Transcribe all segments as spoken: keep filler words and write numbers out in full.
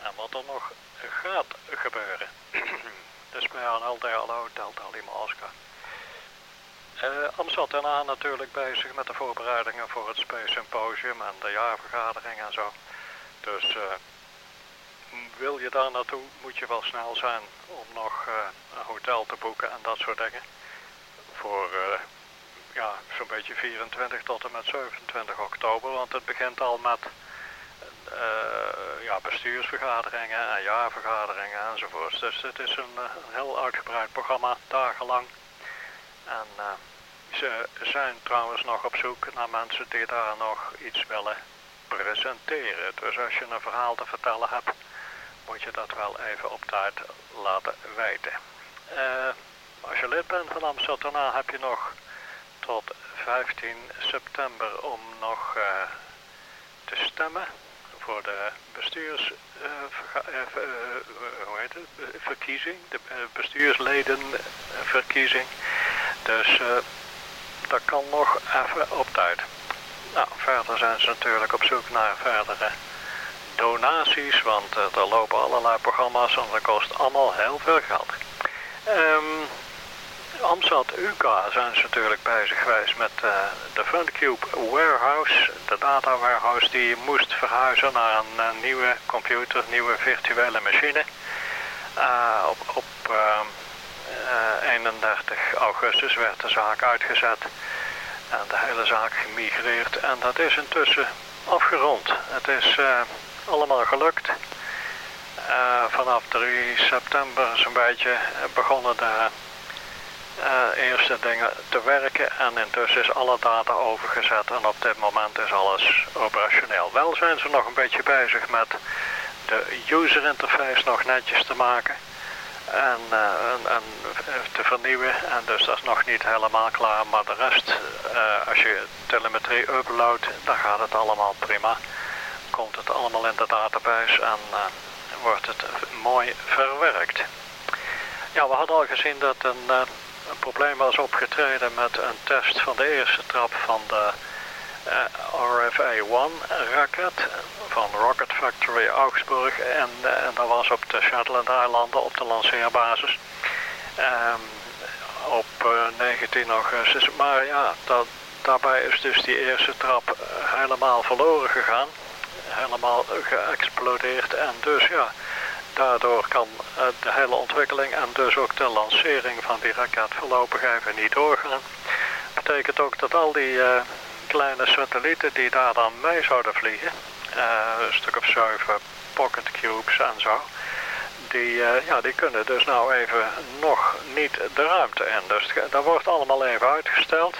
en wat er nog gaat gebeuren. Dus bij N L, D L O, Delta Lima Oscar. Uh, Amstad daarna natuurlijk bezig met de voorbereidingen voor het Space Symposium en de jaarvergadering en zo. Dus uh, wil je daar naartoe, moet je wel snel zijn om nog uh, een hotel te boeken en dat soort dingen. Voor uh, ja, zo'n beetje vierentwintig tot en met zevenentwintig oktober, want het begint al met uh, ja, bestuursvergaderingen en jaarvergaderingen enzovoort. Dus het is een, een heel uitgebreid programma, dagenlang. En uh, ze zijn trouwens nog op zoek naar mensen die daar nog iets willen presenteren. Dus als je een verhaal te vertellen hebt, moet je dat wel even op tijd laten weten. Uh, als je lid bent van Amstad, daarna heb je nog tot vijftien september om nog uh, te stemmen voor de bestuurs, uh, verga- uh, uh, hoe heet het? verkiezing, de uh, bestuursledenverkiezing. Dus uh, dat kan nog even op tijd. Nou, verder zijn ze natuurlijk op zoek naar verdere donaties, want uh, er lopen allerlei programma's en dat kost allemaal heel veel geld. Um, Amstad U K A zijn ze natuurlijk bezig geweest met uh, de FunCube Warehouse, de data warehouse die moest verhuizen naar een uh, nieuwe computer, nieuwe virtuele machine. Uh, op op uh, uh, eenendertig augustus werd de zaak uitgezet en de hele zaak gemigreerd en dat is intussen afgerond. Het is uh, allemaal gelukt. Uh, vanaf drie september zo'n beetje begonnen de uh, eerste dingen te werken en intussen is alle data overgezet en op dit moment is alles operationeel. Wel zijn ze nog een beetje bezig met de user interface nog netjes te maken en, uh, en, en te vernieuwen en dus dat is nog niet helemaal klaar, maar de rest, uh, als je telemetrie uploadt, dan gaat het allemaal prima. Komt het allemaal in de database en uh, wordt het mooi verwerkt. Ja, we hadden al gezien dat een, uh, een probleem was opgetreden met een test van de eerste trap van de uh, R F A één raket van Rocket Factory Augsburg en, uh, en dat was op de Shetland-eilanden op de lanceerbasis um, op uh, negentien augustus. Maar ja, dat, daarbij is dus die eerste trap helemaal verloren gegaan. Helemaal geëxplodeerd en dus ja, daardoor kan uh, de hele ontwikkeling en dus ook de lancering van die raket voorlopig even niet doorgaan. Dat betekent ook dat al die uh, kleine satellieten die daar dan mee zouden vliegen, uh, een stuk of zeven pocket cubes en zo, die, uh, ja, die kunnen dus nou even nog niet de ruimte in. Dus dat wordt allemaal even uitgesteld.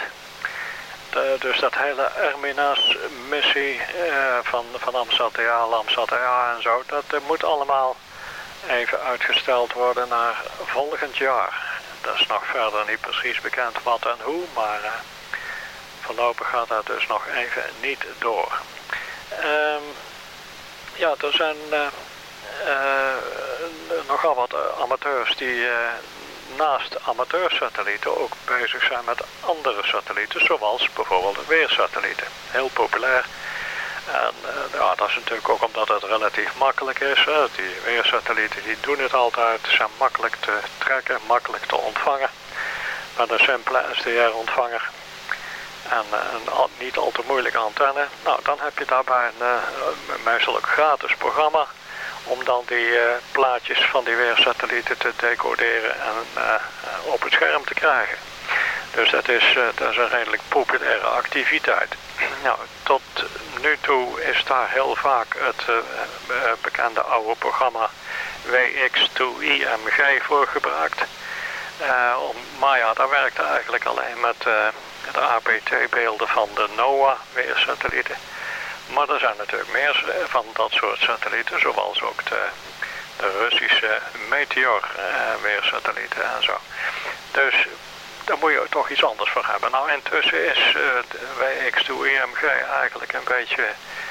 De, dus dat hele Erminas-missie uh, van, van Amsterdam, Amsterdam en zo, dat uh, moet allemaal even uitgesteld worden naar volgend jaar. Dat is nog verder niet precies bekend wat en hoe, maar uh, voorlopig gaat dat dus nog even niet door. Um, ja, er zijn uh, uh, nogal wat amateurs die uh, naast amateursatellieten ook bezig zijn met andere satellieten, zoals bijvoorbeeld weersatellieten. Heel populair. En uh, ja, dat is natuurlijk ook omdat het relatief makkelijk is. Hè. Die weersatellieten die doen het altijd, zijn makkelijk te trekken, makkelijk te ontvangen. Met een simpele S D R-ontvanger. En uh, een al, niet al te moeilijke antenne. Nou, dan heb je daarbij een uh, meestal ook gratis programma om dan die uh, plaatjes van die weersatellieten te decoderen en uh, op het scherm te krijgen. Dus dat is, uh, dat is een redelijk populaire activiteit. Nou, tot nu toe is daar heel vaak het uh, uh, bekende oude programma W X twee I M G voor gebruikt. Uh, om, maar ja, dat werkte eigenlijk alleen met uh, de A P T-beelden van de NOAA-weersatellieten. Maar er zijn natuurlijk meer van dat soort satellieten, zoals ook de, de Russische Meteor-weersatellieten uh, en zo. Dus daar moet je toch iets anders voor hebben. Nou, intussen is uh, de W X twee I M G eigenlijk een beetje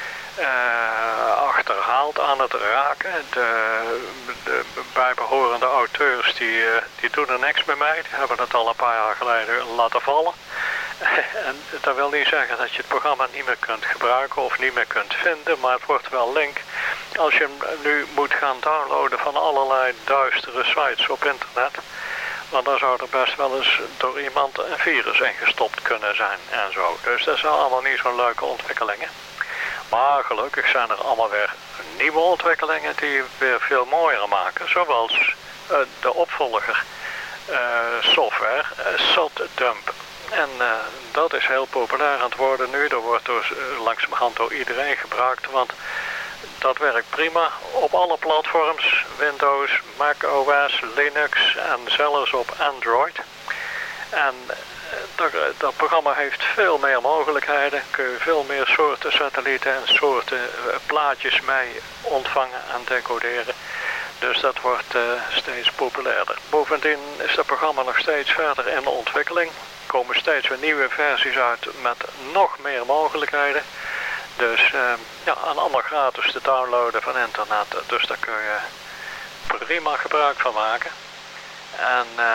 uh, achterhaald aan het raken. De, de bijbehorende auteurs die, uh, die doen er niks meer mee. Die hebben het al een paar jaar geleden laten vallen. En dat wil niet zeggen dat je het programma niet meer kunt gebruiken of niet meer kunt vinden, maar het wordt wel link als je hem nu moet gaan downloaden van allerlei duistere sites op internet, want dan zou er best wel eens door iemand een virus ingestopt kunnen zijn en zo. Dus dat zijn allemaal niet zo'n leuke ontwikkelingen. Maar gelukkig zijn er allemaal weer nieuwe ontwikkelingen die weer veel mooier maken. Zoals uh, de opvolger uh, software uh, SatDump. En uh, dat is heel populair aan het worden nu. Dat wordt dus uh, langzamerhand door iedereen gebruikt. Want dat werkt prima op alle platforms. Windows, Mac O S, Linux en zelfs op Android. En Dat, dat programma heeft veel meer mogelijkheden. Kun je veel meer soorten satellieten en soorten uh, plaatjes mee ontvangen en decoderen. Dus dat wordt uh, steeds populairder. Bovendien is het programma nog steeds verder in de ontwikkeling. Er komen steeds weer nieuwe versies uit met nog meer mogelijkheden. Dus uh, ja, en allemaal gratis te downloaden van internet. Dus daar kun je prima gebruik van maken. En Uh,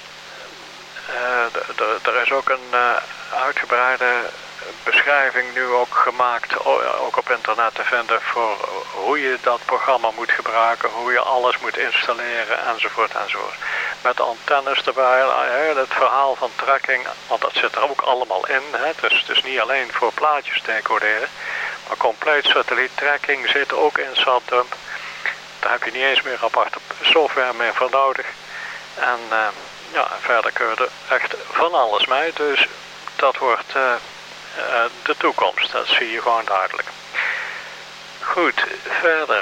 Uh, er is ook een uh, uitgebreide beschrijving nu ook gemaakt, ook op internet te vinden, voor hoe je dat programma moet gebruiken, hoe je alles moet installeren enzovoort enzovoort. Met antennes erbij, het verhaal van tracking, want dat zit er ook allemaal in. Hè. Dus het is niet alleen voor plaatjes decoderen, maar compleet satelliet tracking zit ook in SatDump. Daar heb je niet eens meer aparte software meer voor nodig. En uh, ja, verder kun je er echt van alles mee. Dus dat wordt uh, uh, de toekomst. Dat zie je gewoon duidelijk. Goed, verder.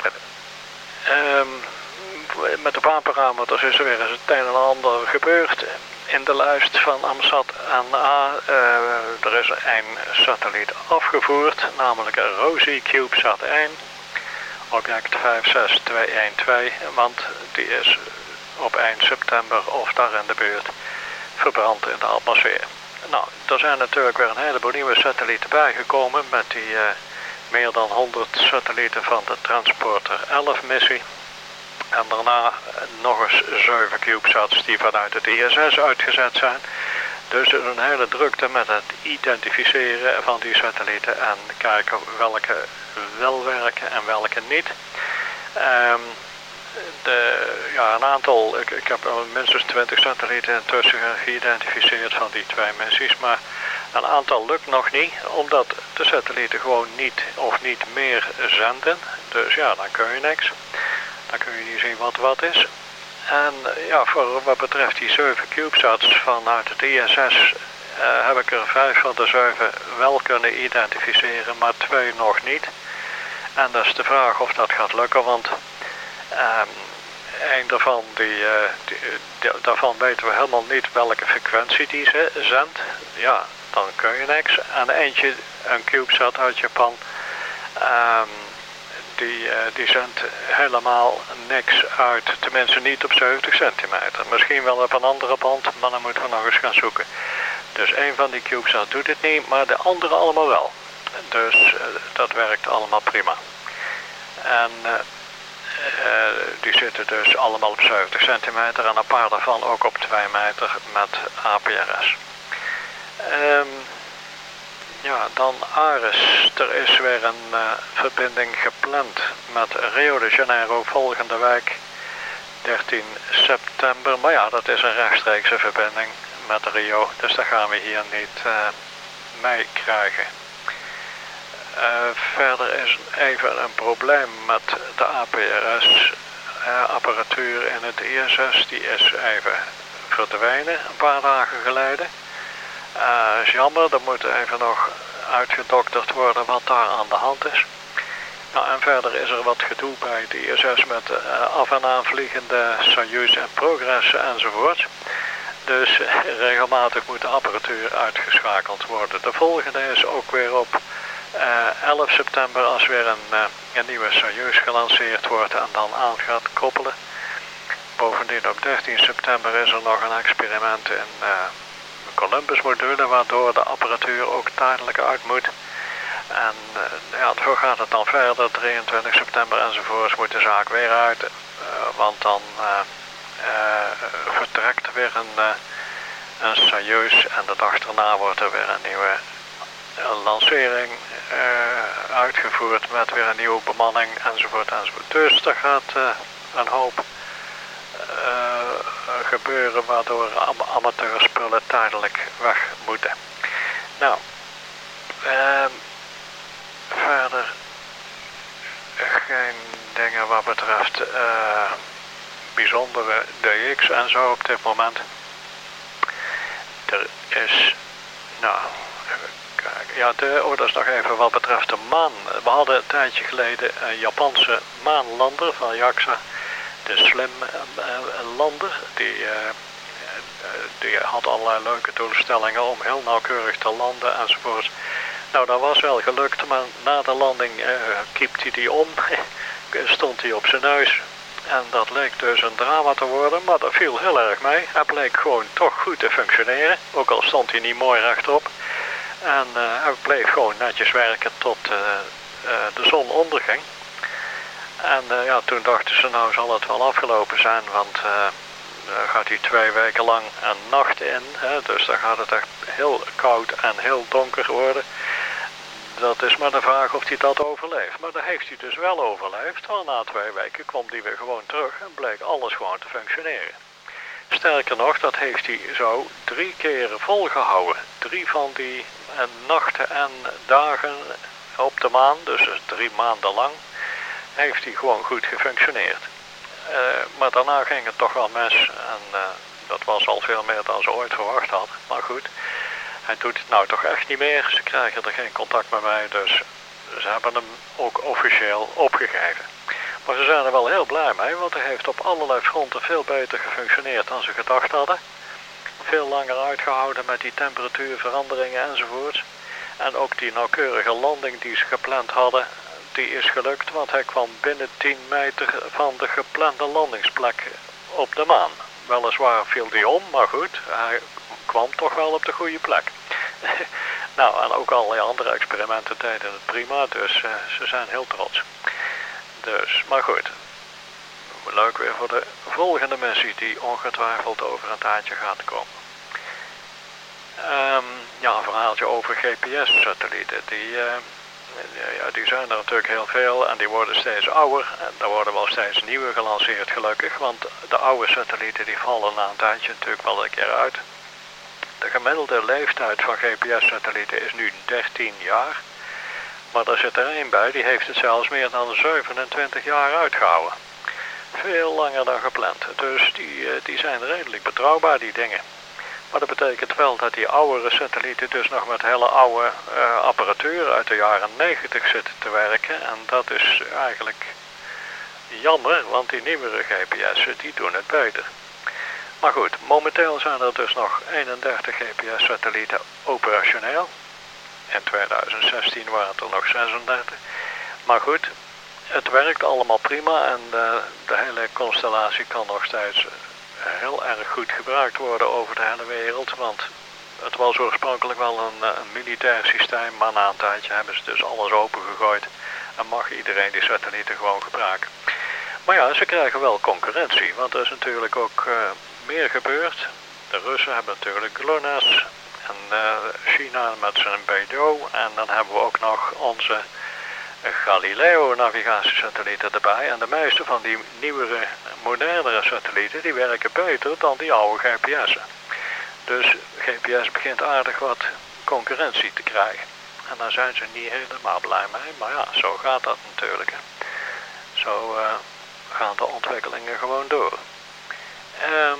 Um, met de baanparameters is er weer eens het een en ander gebeurd. In de lijst van AMSAT N A. Uh, er is een satelliet afgevoerd. Namelijk een Rosie CubeSat één. Object vijf zes twee een twee. Want die is op één september of daar in de buurt verbrand in de atmosfeer. Nou, er zijn natuurlijk weer een heleboel nieuwe satellieten bijgekomen met die uh, meer dan honderd satellieten van de Transporter elf missie. En daarna nog eens zeven CubeSats die vanuit het I S S uitgezet zijn. Dus er is een hele drukte met het identificeren van die satellieten en kijken welke wel werken en welke niet. Um, De, ja, een aantal, ik, ik heb minstens twintig satellieten intussen geïdentificeerd van die twee missies, maar een aantal lukt nog niet, omdat de satellieten gewoon niet of niet meer zenden. Dus ja, dan kun je niks. Dan kun je niet zien wat wat is. En ja, voor wat betreft die zeven CubeSats vanuit het I S S uh, heb ik er vijf van de zeven wel kunnen identificeren, maar twee nog niet. En dat is de vraag of dat gaat lukken, want Um, een daarvan, die, uh, die, die, daarvan weten we helemaal niet welke frequentie die ze zendt. Ja, dan kun je niks. En eentje, een CubeSat uit Japan, um, die, uh, die zendt helemaal niks uit. Tenminste niet op zeventig centimeter. Misschien wel op een andere band, maar dan moeten we nog eens gaan zoeken. Dus een van die CubeSat doet het niet, maar de andere allemaal wel. Dus uh, dat werkt allemaal prima. En Uh, Uh, die zitten dus allemaal op zeventig centimeter en een paar daarvan ook op twee meter met A P R S. Um, ja, dan Ares. Er is weer een uh, verbinding gepland met Rio de Janeiro volgende week, dertien september. Maar ja, dat is een rechtstreekse verbinding met Rio, dus dat gaan we hier niet uh, mee krijgen. Uh, verder is even een probleem met de A P R S-apparatuur uh, in het I S S. Die is even verdwenen een paar dagen geleden. Uh, is jammer, er moet even nog uitgedokterd worden wat daar aan de hand is. Nou, en verder is er wat gedoe bij het I S S met uh, af en aan vliegende Soyuz en Progress enzovoort. Dus uh, regelmatig moet de apparatuur uitgeschakeld worden. De volgende is ook weer op Uh, elf september als weer een, uh, een nieuwe Soyuz gelanceerd wordt en dan aan gaat koppelen. Bovendien op dertien september is er nog een experiment in uh, Columbus module waardoor de apparatuur ook tijdelijk uit moet. En uh, ja, zo gaat het dan verder, drieëntwintig september enzovoorts moet de zaak weer uit. Uh, want dan uh, uh, vertrekt weer een, uh, een Soyuz en de dag daarna wordt er weer een nieuwe een lancering uh, uitgevoerd met weer een nieuwe bemanning enzovoort enzovoort. Dus er gaat uh, een hoop uh, gebeuren waardoor am amateurspullen tijdelijk weg moeten. Nou, uh, verder geen dingen wat betreft uh, bijzondere D X en zo op dit moment. Er is, nou, even kijken. Ja, de, oh, dat is nog even wat betreft de maan. We hadden een tijdje geleden een Japanse maanlander van JAXA, de Slim uh, lander. Die, uh, die had allerlei leuke doelstellingen om heel nauwkeurig te landen enzovoort. Nou, dat was wel gelukt, maar na de landing uh, kiepte hij die om, stond hij op zijn neus. En dat leek dus een drama te worden, maar dat viel heel erg mee. Hij bleek gewoon toch goed te functioneren, ook al stond hij niet mooi rechtop. En uh, hij bleef gewoon netjes werken tot uh, uh, de zon onderging. En uh, ja, toen dachten ze, nou zal het wel afgelopen zijn, want uh, dan gaat hij twee weken lang een nacht in. Hè, dus dan gaat het echt heel koud en heel donker worden. Dat is maar de vraag of hij dat overleeft. Maar dat heeft hij dus wel overleefd. Want na twee weken kwam hij weer gewoon terug en bleek alles gewoon te functioneren. Sterker nog, dat heeft hij zo drie keren volgehouden. Drie van die uh, nachten en dagen op de maan, dus drie maanden lang, heeft hij gewoon goed gefunctioneerd. Uh, maar daarna ging het toch wel mis en uh, dat was al veel meer dan ze ooit verwacht hadden. Maar goed, hij doet het nou toch echt niet meer. Ze krijgen er geen contact met mij, dus ze hebben hem ook officieel opgegeven. Maar ze zijn er wel heel blij mee, want hij heeft op allerlei fronten veel beter gefunctioneerd dan ze gedacht hadden. Veel langer uitgehouden met die temperatuurveranderingen enzovoort. En ook die nauwkeurige landing die ze gepland hadden, die is gelukt, want hij kwam binnen tien meter van de geplande landingsplek op de maan. Weliswaar viel die om, maar goed, hij kwam toch wel op de goede plek. Nou, en ook allerlei andere experimenten deden het prima, dus uh, ze zijn heel trots. Dus, maar goed, leuk weer voor de volgende missie die ongetwijfeld over een tijdje gaat komen. Um, ja, een verhaaltje over G P S-satellieten. Die, uh, ja, die zijn er natuurlijk heel veel en die worden steeds ouder. En er worden wel steeds nieuwe gelanceerd gelukkig, want de oude satellieten die vallen na een tijdje natuurlijk wel een keer uit. De gemiddelde leeftijd van G P S-satellieten is nu dertien jaar. Maar er zit er één bij, die heeft het zelfs meer dan zevenentwintig jaar uitgehouden. Veel langer dan gepland. Dus die, die zijn redelijk betrouwbaar, die dingen. Maar dat betekent wel dat die oudere satellieten dus nog met hele oude uh, apparatuur uit de jaren negentig zitten te werken. En dat is eigenlijk jammer, want die nieuwere G P S'en die doen het beter. Maar goed, momenteel zijn er dus nog eenendertig G P S-satellieten operationeel. In tweeduizend zestien waren het er nog zesendertig. Maar goed, het werkt allemaal prima en de, de hele constellatie kan nog steeds heel erg goed gebruikt worden over de hele wereld. Want het was oorspronkelijk wel een, een militair systeem, maar na een tijdje hebben ze dus alles opengegooid. En mag iedereen die satellieten gewoon gebruiken. Maar ja, ze krijgen wel concurrentie, want er is natuurlijk ook uh, meer gebeurd. De Russen hebben natuurlijk GLONASS en uh, China met zijn Beidou. En dan hebben we ook nog onze Galileo-navigatiesatellieten erbij. En de meeste van die nieuwere, modernere satellieten, die werken beter dan die oude G P S'en. Dus G P S begint aardig wat concurrentie te krijgen. En daar zijn ze niet helemaal blij mee, maar ja, zo gaat dat natuurlijk. Zo uh, gaan de ontwikkelingen gewoon door. Um,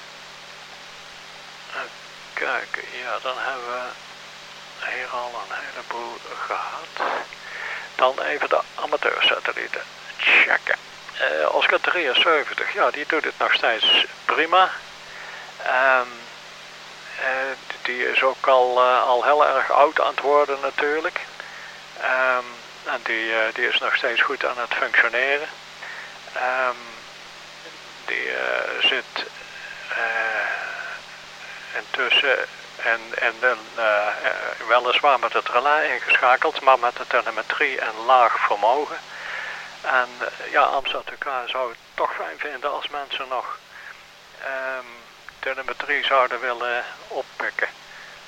Kijk, ja, dan hebben we hier al een heleboel gehad. Dan even de amateursatellieten checken. Uh, Oscar drieënzeventig, ja, die doet het nog steeds prima. Um, uh, die is ook al, uh, al heel erg oud aan het worden natuurlijk. Um, en die, uh, die is nog steeds goed aan het functioneren. Um, die uh, zit uh, intussen en, en dan, uh, uh, weliswaar met het relais ingeschakeld, maar met de telemetrie en laag vermogen. En uh, ja, Amsterdam zou het toch fijn vinden als mensen nog um, telemetrie zouden willen oppikken.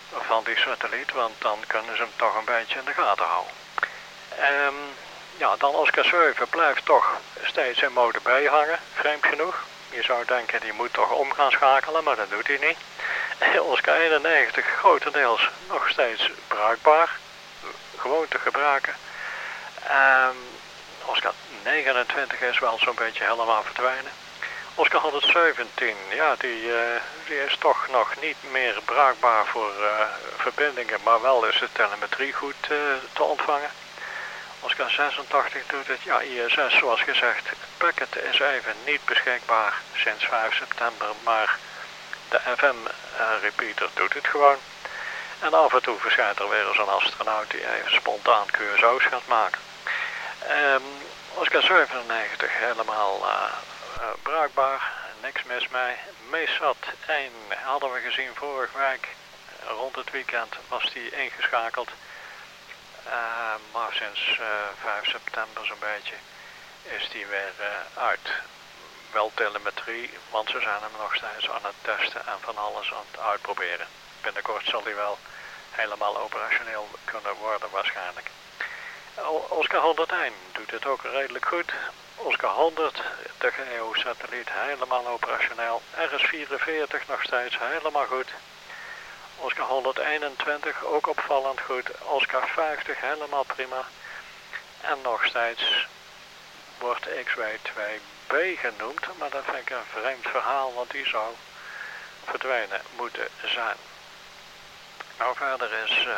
van die satelliet, want dan kunnen ze hem toch een beetje in de gaten houden. Um, ja, dan Oscar zeven blijft toch steeds in mode B hangen, vreemd genoeg. Je zou denken, die moet toch om gaan schakelen, maar dat doet hij niet. Oscar eenennegentig grotendeels nog steeds bruikbaar, gewoon te gebruiken. Um, Oscar negenentwintig is wel zo'n beetje helemaal verdwenen. Oscar honderdzeventien, ja, die, uh, die is toch nog niet meer bruikbaar voor uh, verbindingen, maar wel is de telemetrie goed uh, te ontvangen. Oscar zesentachtig doet het, ja, I S S zoals gezegd. Packet is even niet beschikbaar sinds vijf september, maar de F M-repeater uh, doet het gewoon. En af en toe verschijnt er weer eens een astronaut die even spontaan Q S O's gaat maken. Um, Oscar zevenennegentig helemaal uh, uh, bruikbaar, niks mis mee. MESAT één hadden we gezien vorige week, rond het weekend was die ingeschakeld. Uh, maar sinds uh, vijf september zo'n beetje is die weer uh, uit. Wel telemetrie, want ze zijn hem nog steeds aan het testen en van alles aan het uitproberen. Binnenkort zal die wel helemaal operationeel kunnen worden waarschijnlijk. Oscar honderdéén doet het ook redelijk goed. Oscar honderd, de geo-satelliet, helemaal operationeel. R S vierenveertig nog steeds helemaal goed. Oscar honderdeenentwintig ook opvallend goed. Oscar vijftig helemaal prima. En nog steeds wordt X W twee B genoemd, maar dat vind ik een vreemd verhaal, want die zou verdwenen moeten zijn. Nou, verder is uh,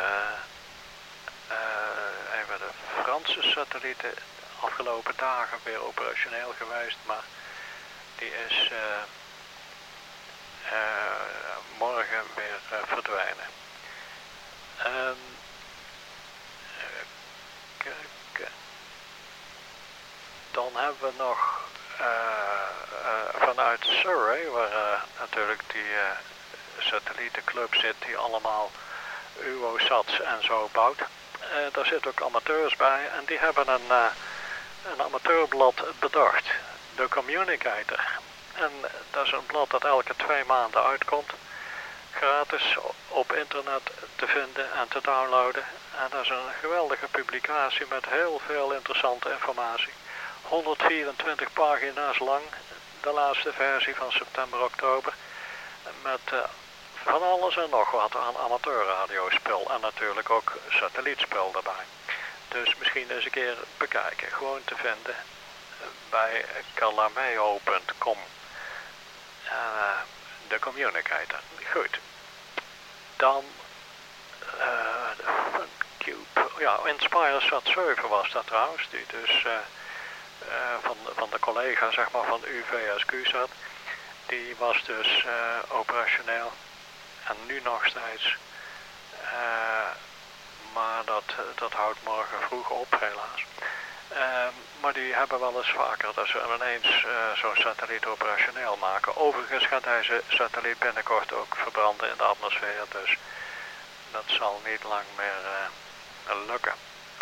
uh, even de Franse satellieten afgelopen dagen weer operationeel geweest, maar die is uh, uh, morgen weer uh, verdwijnen. Um, kijk, dan hebben we nog uh, uh, vanuit Surrey, waar uh, natuurlijk die uh, satellietenclub zit die allemaal U O SATs en zo bouwt. Uh, daar zitten ook amateurs bij en die hebben een, uh, een amateurblad bedacht, de Communicator. En dat is een blad dat elke twee maanden uitkomt, gratis op internet te vinden en te downloaden. En dat is een geweldige publicatie met heel veel interessante informatie. honderdvierentwintig pagina's lang, de laatste versie van september-oktober, met uh, van alles en nog wat aan amateurradiospel en natuurlijk ook satellietspel daarbij. Dus misschien eens een keer bekijken, gewoon te vinden bij calameo punt com. Uh, de Communicator. Goed. Dan uh, Cube. Ja, InspireSat zeven was dat trouwens. Die dus uh, uh, van, van de collega zeg maar van U V S Q zat. Die was dus uh, operationeel. En nu nog steeds. Uh, maar dat, dat houdt morgen vroeg op helaas. Uh, maar die hebben wel eens vaker dat ze ineens uh, zo'n satelliet operationeel maken. Overigens gaat deze satelliet binnenkort ook verbranden in de atmosfeer. Dus dat zal niet lang meer uh, lukken.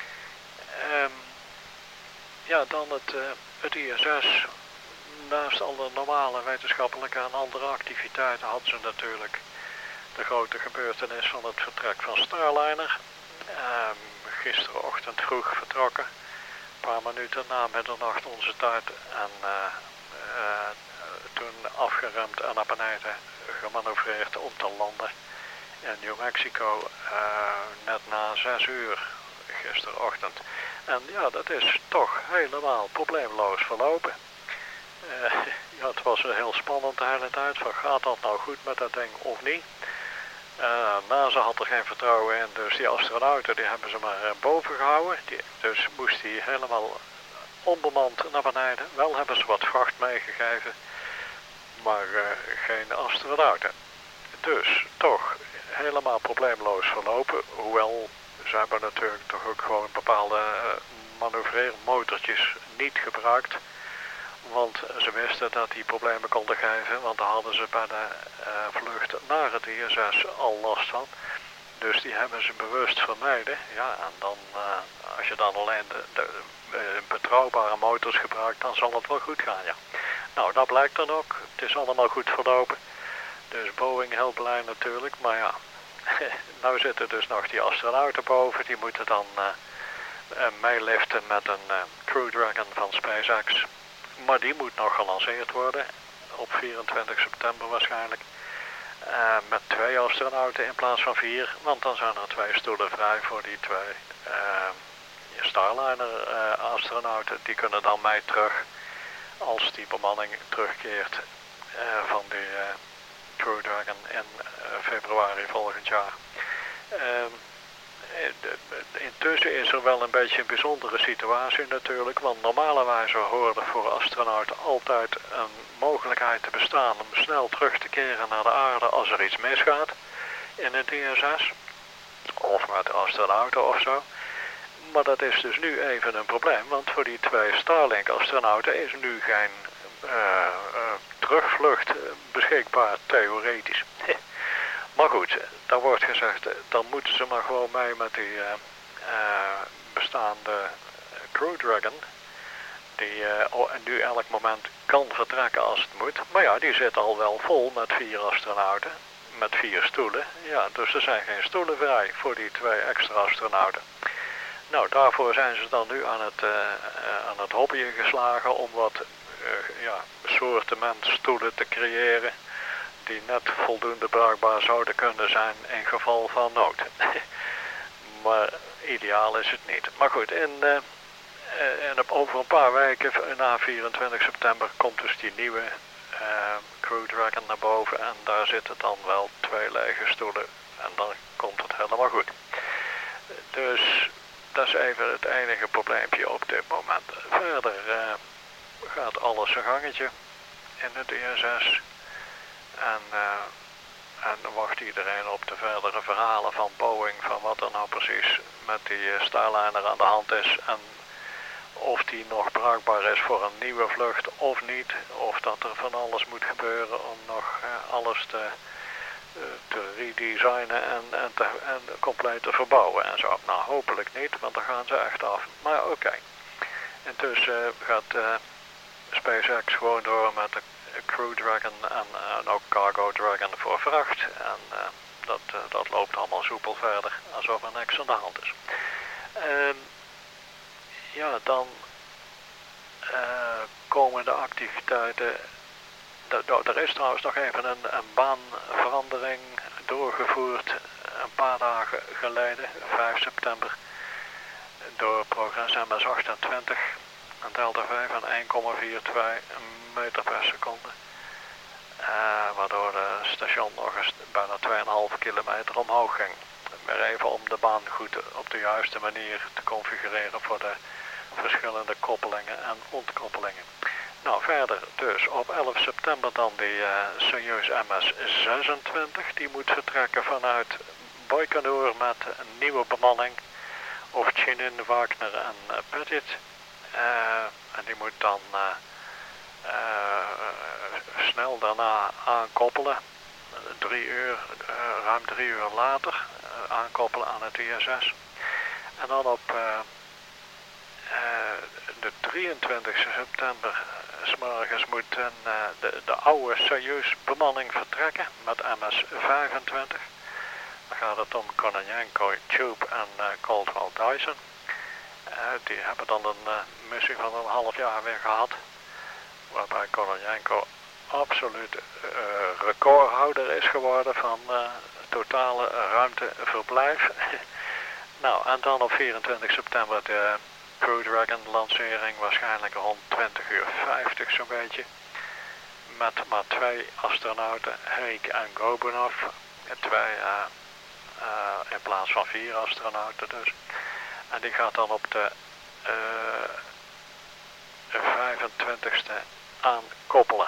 Um, ja, dan het, uh, het I S S. Naast alle normale wetenschappelijke en andere activiteiten hadden ze natuurlijk de grote gebeurtenis van het vertrek van Starliner. Um, gisterenochtend vroeg vertrokken. Een paar minuten na middernacht onze tijd en uh, uh, toen afgeremd en naar beneden gemanoeuvreerd om te landen in New Mexico uh, net na zes uur gisterochtend. En ja, dat is toch helemaal probleemloos verlopen. Uh, ja, het was heel spannend de hele tijd van gaat dat nou goed met dat ding of niet. Uh, NASA had er geen vertrouwen in, dus die astronauten die hebben ze maar uh, boven gehouden. Die, dus moest hij helemaal onbemand naar beneden. Wel hebben ze wat vracht meegegeven, maar uh, geen astronauten. Dus toch helemaal probleemloos verlopen. Hoewel ze hebben natuurlijk toch ook gewoon bepaalde uh, manoeuvreermotortjes niet gebruikt. Want ze wisten dat die problemen konden geven, want daar hadden ze bij de uh, vlucht naar het I S S al last van. Dus die hebben ze bewust vermeden. Ja, en dan, uh, als je dan alleen de, de uh, betrouwbare motors gebruikt, dan zal het wel goed gaan, ja. Nou, dat blijkt dan ook. Het is allemaal goed verlopen. Dus Boeing heel blij natuurlijk, maar ja, Nou zitten dus nog die astronauten boven, die moeten dan uh, uh, meeliften met een uh, Crew Dragon van SpaceX. Maar die moet nog gelanceerd worden, op vierentwintig september waarschijnlijk. Uh, met twee astronauten in plaats van vier, want dan zijn er twee stoelen vrij voor die twee uh, Starliner uh, astronauten. Die kunnen dan mee terug als die bemanning terugkeert uh, van die uh, Crew Dragon in uh, februari volgend jaar. Uh, Intussen is er wel een beetje een bijzondere situatie natuurlijk, want normalerwijs hoort er voor astronauten altijd een mogelijkheid te bestaan om snel terug te keren naar de aarde als er iets misgaat in het I S S of met de astronauten of zo. Maar dat is dus nu even een probleem, want voor die twee Starlink-astronauten is nu geen uh, uh, terugvlucht beschikbaar, theoretisch. Maar goed, daar wordt gezegd, dan moeten ze maar gewoon mee met die uh, uh, bestaande Crew Dragon, die uh, nu elk moment kan vertrekken als het moet. Maar ja, die zit al wel vol met vier astronauten, met vier stoelen. Ja, dus er zijn geen stoelen vrij voor die twee extra astronauten. Nou, daarvoor zijn ze dan nu aan het, uh, uh, aan het hobbyen geslagen om wat uh, ja, soortement stoelen te creëren die net voldoende bruikbaar zouden kunnen zijn in geval van nood. Maar ideaal is het niet. Maar goed, in, uh, en op over een paar weken na vierentwintig september komt dus die nieuwe uh, Crew Dragon naar boven en daar zitten dan wel twee lege stoelen en dan komt het helemaal goed. Dus dat is even het enige probleempje op dit moment. Verder uh, gaat alles zijn gangetje in het I S S. En, uh, en wacht iedereen op de verdere verhalen van Boeing van wat er nou precies met die Starliner aan de hand is. En of die nog bruikbaar is voor een nieuwe vlucht of niet. Of dat er van alles moet gebeuren om nog uh, alles te, uh, te redesignen en, en, te, en compleet te verbouwen en zo. Nou, hopelijk niet, want dan gaan ze echt af. Maar oké. Okay. Intussen uh, gaat uh, SpaceX gewoon door met de Crew Dragon en, en ook Cargo Dragon voor vracht. En uh, dat, uh, dat loopt allemaal soepel verder, alsof er niks aan de hand is. Uh, ja, dan uh, komen de activiteiten. De, de, er is trouwens nog even een, een baanverandering doorgevoerd een paar dagen geleden, vijf september, door Progress M S achtentwintig. Een delta V van één komma tweeënveertig meter per seconde. Uh, waardoor het station nog eens bijna twee komma vijf kilometer omhoog ging. Maar even om de baan goed op de juiste manier te configureren voor de verschillende koppelingen en ontkoppelingen. Nou, verder dus op elf september dan die uh, Soyuz M S zesentwintig. Die moet vertrekken vanuit Baikonur met een nieuwe bemanning. Ovchinin, Wagner en uh, Pettit. Uh, en die moet dan uh, uh, snel daarna aankoppelen. Drie uur, uh, ruim drie uur later uh, aankoppelen aan het I S S. En dan op uh, uh, de drieëntwintigste september uh, 's morgens moet een, uh, de, de oude Soyuz bemanning vertrekken met M S vijfentwintig. Dan gaat het om Kononenko, Tube en uh, Caldwell Dyson. Uh, die hebben dan een uh, missie van een half jaar weer gehad. Waarbij Kononenko absoluut uh, recordhouder is geworden van uh, totale ruimteverblijf. Nou, en dan op vierentwintig september de Crew Dragon lancering, waarschijnlijk rond twintig uur vijftig zo'n beetje. Met maar twee astronauten, Heik en Gobunov. Twee uh, uh, in plaats van vier astronauten dus. En die gaat dan op de uh, vijfentwintigste aankoppelen.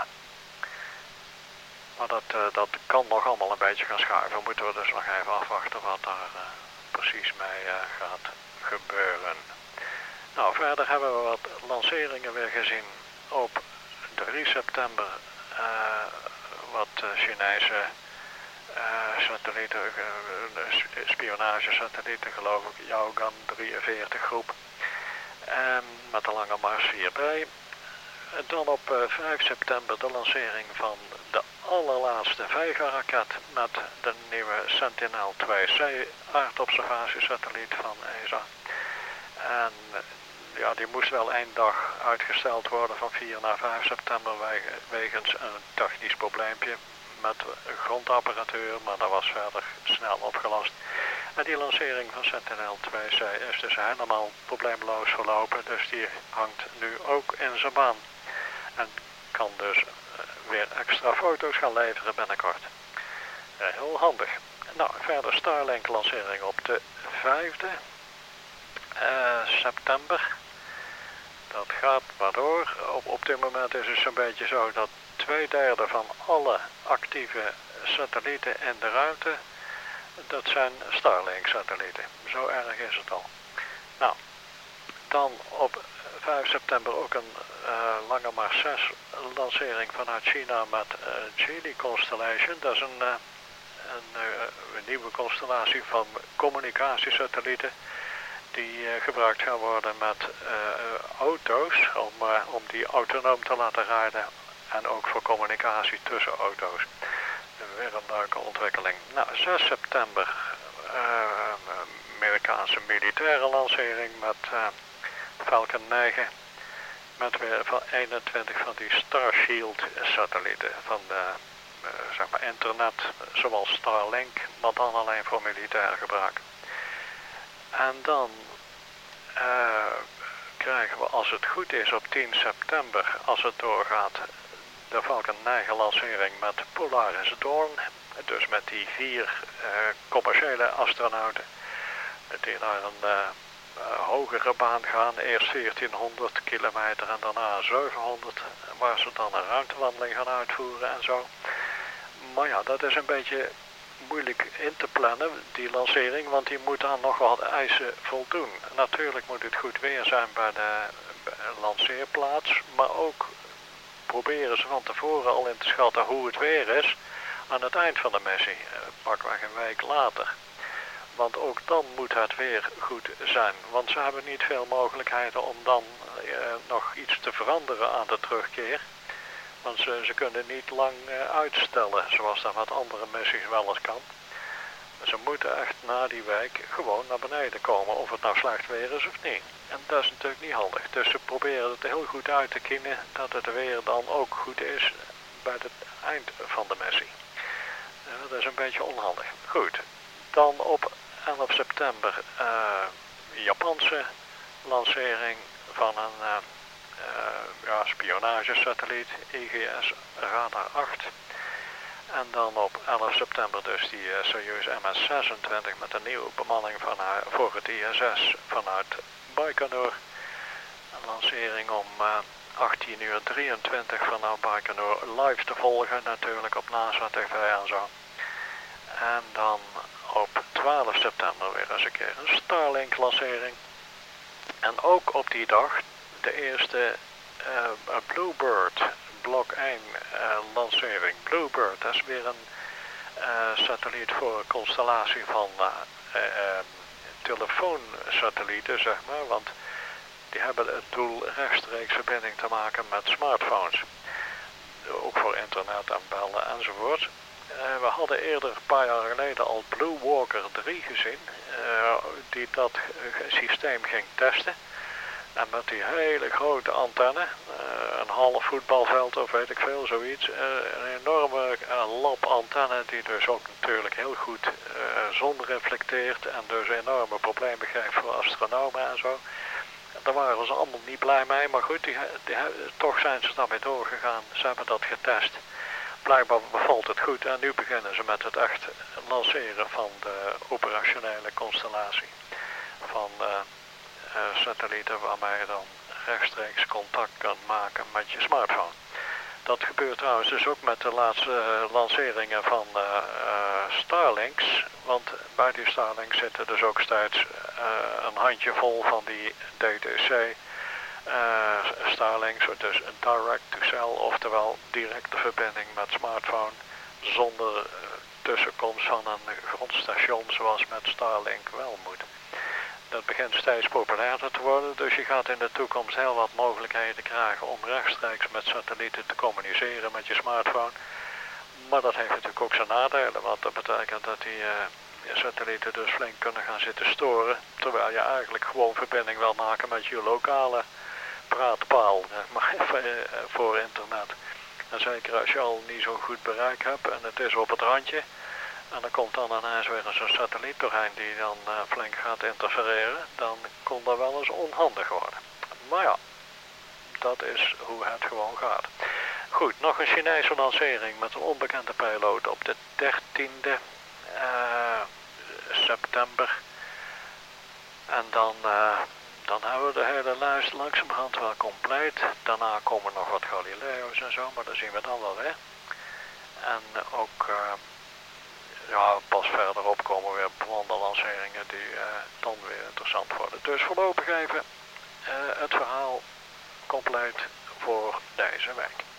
Maar dat, uh, dat kan nog allemaal een beetje gaan schuiven. Moeten we dus nog even afwachten wat daar uh, precies mee uh, gaat gebeuren. Nou, verder hebben we wat lanceringen weer gezien op drie september. Uh, wat uh, Chinese uh, satellieten, uh, spionagesatellieten geloof ik, Yaogan drieënveertig groep. En met de Lange Mars vier B. dan op uh, vijf september de lancering van de allerlaatste Vega-raket met de nieuwe Sentinel twee C aardobservatiesatelliet van E S A. En ja, die moest wel één dag uitgesteld worden van vier naar vijf september wegens een technisch probleempje met grondapparatuur, maar dat was verder snel opgelost. En die lancering van Sentinel twee C is dus helemaal probleemloos verlopen, dus die hangt nu ook in zijn baan. En kan dus uh, weer extra foto's gaan leveren binnenkort. Uh, heel handig. Nou, verder Starlink lancering op de vijfde uh, september. Dat gaat maar door. Op, op dit moment is het zo'n beetje zo dat twee derde van alle actieve satellieten in de ruimte, dat zijn Starlink satellieten. Zo erg is het al. Nou, dan op vijf september ook een uh, lange maar zes lancering vanuit China met uh, Geely Constellation. Dat is een, uh, een, uh, een nieuwe constellatie van communicatiesatellieten die uh, gebruikt gaan worden met uh, auto's om, uh, om die autonoom te laten rijden en ook voor communicatie tussen auto's. Weer een leuke ontwikkeling. Nou, zes september uh, Amerikaanse militaire lancering met uh, Falcon negen met weer van eenentwintig van die Starshield satellieten van de uh, zeg maar internet zoals Starlink, maar dan alleen voor militair gebruik. En dan uh, krijgen we, als het goed is, op tien september, als het doorgaat, de Falcon negen lancering met Polaris Dawn. Dus met die vier uh, commerciële astronauten die naar een uh, uh, hogere baan gaan. Eerst veertienhonderd kilometer en daarna zevenhonderd, waar ze dan een ruimtewandeling gaan uitvoeren en zo. Maar ja, dat is een beetje moeilijk in te plannen, die lancering, want die moet aan nog wat eisen voldoen. Natuurlijk moet het goed weer zijn bij de lanceerplaats, maar ook proberen ze van tevoren al in te schatten hoe het weer is aan het eind van de missie, pakweg een week later. Want ook dan moet het weer goed zijn, want ze hebben niet veel mogelijkheden om dan eh, nog iets te veranderen aan de terugkeer. Want ze, ze kunnen niet lang uh, uitstellen, zoals dat met andere missies wel eens kan. Ze moeten echt na die week gewoon naar beneden komen, of het nou slecht weer is of niet. En dat is natuurlijk niet handig. Dus ze proberen het heel goed uit te kiezen dat het weer dan ook goed is bij het eind van de missie. Uh, dat is een beetje onhandig. Goed, dan op elf september uh, Japanse lancering van een uh, uh, ja, spionagesatelliet, I G S Radar acht. En dan op elf september dus die uh, Soyuz M S zesentwintig met een nieuwe bemanning van haar, voor het I S S vanuit Baikonur. Een lancering om uh, achttien uur drieëntwintig vanuit Baikonur live te volgen, natuurlijk op NASA T V en zo. En dan op twaalf september weer eens een keer een Starlink lancering. En ook op die dag de eerste uh, Bluebird blok één uh, lancering. Bluebird, dat is weer een uh, satelliet voor een constellatie van uh, uh, telefoonsatellieten, zeg maar. Want die hebben het doel rechtstreeks verbinding te maken met smartphones. Ook voor internet en bellen enzovoort. Uh, we hadden eerder een paar jaar geleden al Blue Walker drie gezien, uh, die dat uh, systeem ging testen. En met die hele grote antenne, uh, een half voetbalveld of weet ik veel, zoiets. Uh, een enorme uh, lap antenne die dus ook natuurlijk heel goed uh, zon reflecteert en dus enorme problemen geeft voor astronomen en zo. En daar waren ze allemaal niet blij mee, maar goed, die, die, toch zijn ze daarmee doorgegaan. Ze hebben dat getest. Blijkbaar bevalt het goed en nu beginnen ze met het echt lanceren van de operationele constellatie van uh, uh, satellieten waarmee je dan rechtstreeks contact kan maken met je smartphone. Dat gebeurt trouwens dus ook met de laatste uh, lanceringen van uh, uh, Starlinks, want bij die Starlinks zitten dus ook steeds uh, een handjevol van die D T C Uh, Starlinks, dus een direct-to-cell, oftewel directe verbinding met smartphone zonder uh, tussenkomst van een grondstation zoals met Starlink wel moet. Dat begint steeds populairder te worden, dus je gaat in de toekomst heel wat mogelijkheden krijgen om rechtstreeks met satellieten te communiceren met je smartphone. Maar dat heeft natuurlijk ook zijn nadelen, want dat betekent dat die uh, satellieten dus flink kunnen gaan zitten storen, terwijl je eigenlijk gewoon verbinding wil maken met je lokale praatpaal, zeg maar, voor internet. En zeker als je al niet zo goed bereik hebt en het is op het randje, en er komt dan ineens weer eens een satelliet doorheen die dan uh, flink gaat interfereren, dan kon dat wel eens onhandig worden. Maar ja, dat is hoe het gewoon gaat. Goed, nog een Chinese lancering met een onbekende payload op de dertiende uh, september. En dan, uh, dan hebben we de hele lijst langzamerhand wel compleet. Daarna komen nog wat Galileo's en zo, maar dat zien we dan wel weer. En ook... Uh, Ja, pas verderop komen weer bepaalde lanceringen die uh, dan weer interessant worden. Dus voorlopig even uh, het verhaal compleet voor deze week.